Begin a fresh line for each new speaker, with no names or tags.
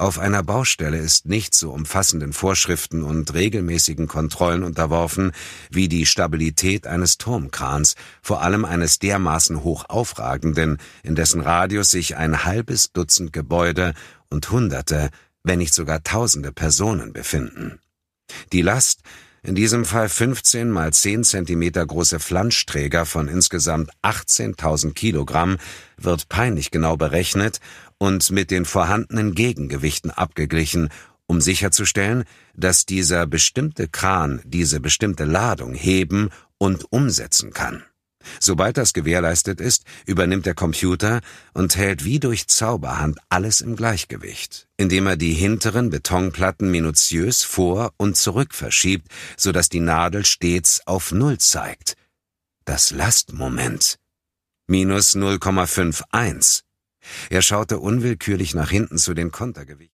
Auf einer Baustelle ist nichts so umfassenden Vorschriften und regelmäßigen Kontrollen unterworfen wie die Stabilität eines Turmkrans, vor allem eines dermaßen hoch aufragenden, in dessen Radius sich ein halbes Dutzend Gebäude und Hunderte, wenn nicht sogar Tausende Personen befinden. Die Last, in diesem Fall 15 mal 10 Zentimeter große Flanschträger von insgesamt 18.000 Kilogramm, wird peinlich genau berechnet und mit den vorhandenen Gegengewichten abgeglichen, um sicherzustellen, dass dieser bestimmte Kran diese bestimmte Ladung heben und umsetzen kann. Sobald das gewährleistet ist, übernimmt der Computer und hält wie durch Zauberhand alles im Gleichgewicht, indem er die hinteren Betonplatten minutiös vor und zurück verschiebt, sodass die Nadel stets auf Null zeigt. Das Lastmoment. -0,51. Er schaute unwillkürlich nach hinten zu den Kontergewichten.